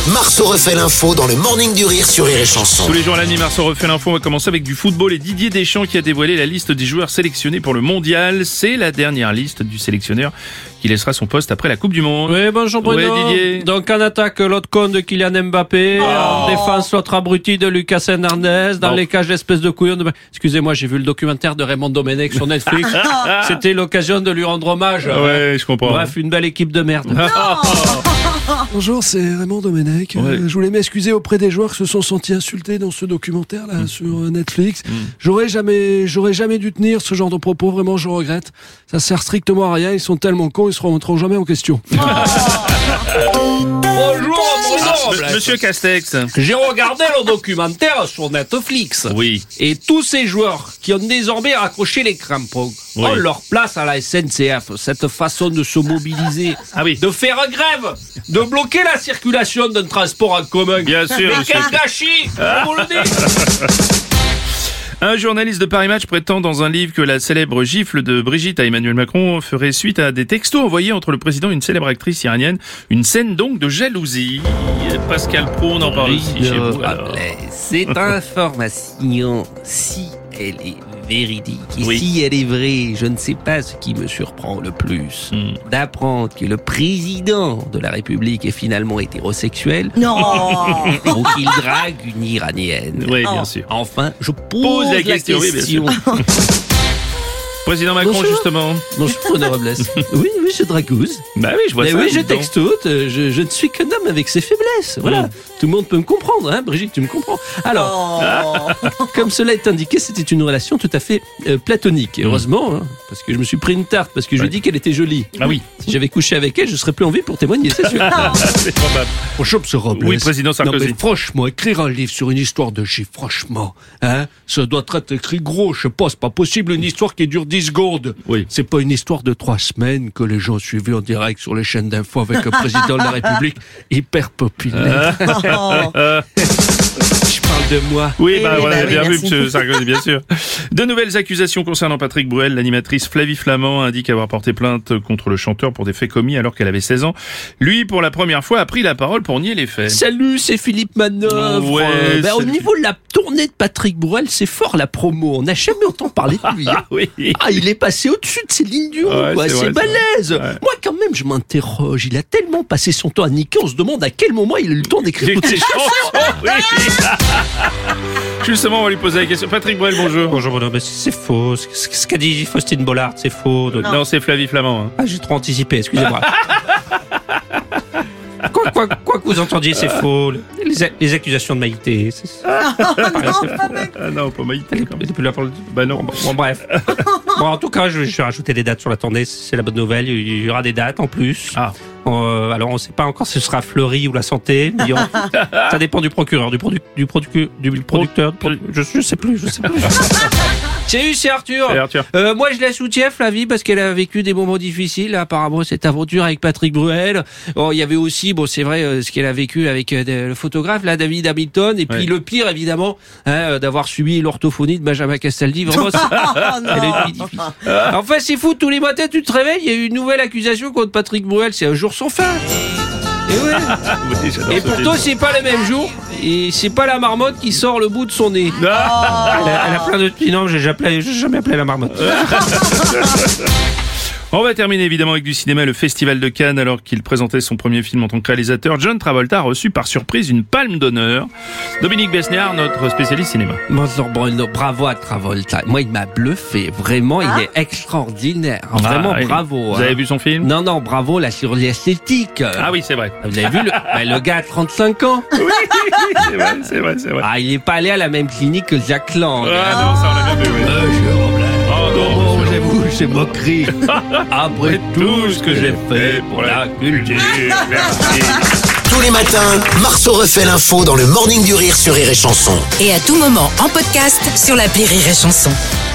Marceau refait l'info dans le Morning du Rire sur Rire et Chanson. Tous les jours à la nuit, Marceau refait l'info. On va commencer avec du football et Didier Deschamps qui a dévoilé la liste des joueurs sélectionnés pour le mondial. C'est la dernière liste du sélectionneur qui laissera son poste après la Coupe du Monde. Oui, bonjour Bruno. Ouais, Didier. Donc en attaque, l'autre con de Kylian Mbappé. En défense, l'autre abruti de Lucas Hernandez. Dans les cages, l'espèce de couillon de... Excusez-moi, j'ai vu le documentaire de Raymond Domenech sur Netflix. C'était l'occasion de lui rendre hommage. Ouais, je comprends. Bref, une belle équipe de merde. Bonjour, c'est Raymond Domenech. Ouais. Je voulais m'excuser auprès des joueurs qui se sont sentis insultés dans ce documentaire là sur Netflix. J'aurais jamais dû tenir ce genre de propos. Vraiment, je regrette. Ça sert strictement à rien. Ils sont tellement cons, ils se remettront jamais en question. Bonjour Bruno. Monsieur Castex. J'ai regardé le documentaire sur Netflix. Oui. Et tous ces joueurs qui ont désormais accroché les crampons ont leur place à la SNCF. Cette façon de se mobiliser, de faire grève, de bloquer la circulation d'un transport en commun. Bien sûr, Mais monsieur. quel gâchis, on vous le dit. Un journaliste de Paris Match prétend dans un livre que la célèbre gifle de Brigitte à Emmanuel Macron ferait suite à des textos envoyés entre le président et une célèbre actrice iranienne. Une scène donc de jalousie. Pascal Pro, on en parle aussi chez vous. alors. Cette information, si elle est véridique et Oui. si elle est vraie, je ne sais pas ce qui me surprend le plus. D'apprendre que le président de la République est finalement hétérosexuel. Non. Ou qu'il drague une Iranienne. Oui, bien sûr. Enfin, je pose la question. oui, bien sûr. Président Macron, Bonjour. justement. Bonjour Bruno Robles. Oui, je dragouse. Bah oui, je vois Mais ça. oui, dis je donc. textote. Je ne suis qu'un homme avec ses faiblesses. Voilà. Tout le monde peut me comprendre, hein, Brigitte, tu me comprends. Alors, comme cela est indiqué, c'était une relation tout à fait platonique. Et heureusement, hein, parce que je me suis pris une tarte, parce que je lui ai dit qu'elle était jolie. Ah oui. Si j'avais couché avec elle, je serais plus en vie pour témoigner, c'est sûr. C'est probable. Bonjour, M. Robles. Oui, président Sarkozy. Non, mais franchement, écrire un livre sur une histoire de gifle, franchement, hein, ça doit être écrit gros, je sais pas, c'est pas possible, une histoire qui dure 10 secondes. Oui. C'est pas une histoire de 3 semaines que les gens suivaient en direct sur les chaînes d'infos avec un président de la République hyper populaire. Je parle de moi. Oui, bah, oui, on a bah oui, bien vu, merci. monsieur Sarkozy, bien sûr. De nouvelles accusations concernant Patrick Bruel. L'animatrice Flavie Flamand indique avoir porté plainte contre le chanteur pour des faits commis alors qu'elle avait 16 ans. Lui, pour la première fois, a pris la parole pour nier les faits. Salut, c'est Philippe Manœuvre. Ouais, Au salut. niveau de la tournée de Patrick Bruel, c'est fort la promo. On n'a jamais entendu parler de lui. Ah oui. Ah, il est passé au-dessus de Céline Dion, Ouais, quoi. c'est vrai, C'est balèze. vrai. Ouais. Moi, quand même, je m'interroge. Il a tellement passé son temps à niquer, on se demande à quel moment il a eu le temps d'écrire toutes ces chansons. Oui. Justement, on va lui poser la question. Patrick Bruel, bonjour. Bonjour, Bruno, mais c'est faux. Ce qu'a dit Faustine Bollard, c'est faux. Non, c'est Flavie Flamand. Hein. Ah, j'ai trop anticipé, excusez-moi. Quoi que vous entendiez, c'est faux. Les accusations de Maïté, c'est pareil, c'est faux. Ah non, pas Maïté. Elle est plus là pour le... Bah non. Bon, bref. Bon, en tout cas, je vais rajouter des dates sur la tournée. C'est la bonne nouvelle. Il y aura des dates en plus. Ah. Alors, on ne sait pas encore si ce sera Fleury ou la Santé. Mais ça dépend du procureur, du producteur. Je sais plus. Salut, c'est Arthur. Salut, Arthur. Moi, je la soutiens, Flavie, parce qu'elle a vécu des moments difficiles. Apparemment, cette aventure avec Patrick Bruel. Oh, il y avait aussi, bon, c'est vrai, ce qu'elle a vécu avec le photographe, là, David Hamilton. Et puis, le pire, évidemment, hein, d'avoir subi l'orthophonie de Benjamin Castaldi. Vraiment, elle a une vie difficile. Enfin, c'est fou, tous les matins, tu te réveilles, il y a eu une nouvelle accusation contre Patrick Bruel. C'est un jour sans fin. Et ouais. Oui, j'adore Et ce pourtant, film. c'est pas le même jour. Et c'est pas la marmotte qui sort le bout de son nez. Elle a plein de petits noms, j'ai jamais appelé la marmotte. On va terminer évidemment avec du cinéma, le Festival de Cannes. Alors qu'il présentait son premier film en tant que réalisateur, John Travolta a reçu par surprise une palme d'honneur. Dominique Besnéard, notre spécialiste cinéma. Bonjour Bruno, bravo à Travolta. Moi, il m'a bluffé. Vraiment, il est extraordinaire. Vraiment, oui. bravo. Vous avez vu son film? Non, bravo, là, sur l'esthétique. Ah oui, c'est vrai. Vous avez vu le gars a 35 ans. Oui, c'est vrai. Ah, il est pas allé à la même clinique que Jack Lang. Ah non, ça on l'a bien vu. Oh non, J'avoue, j'ai moquerie. Après tout ce que j'ai fait pour la culture. Merci. Tous les matins, Marceau refait l'info dans le Morning du Rire sur Rire et Chanson. Et à tout moment en podcast sur l'appli Rire et Chanson.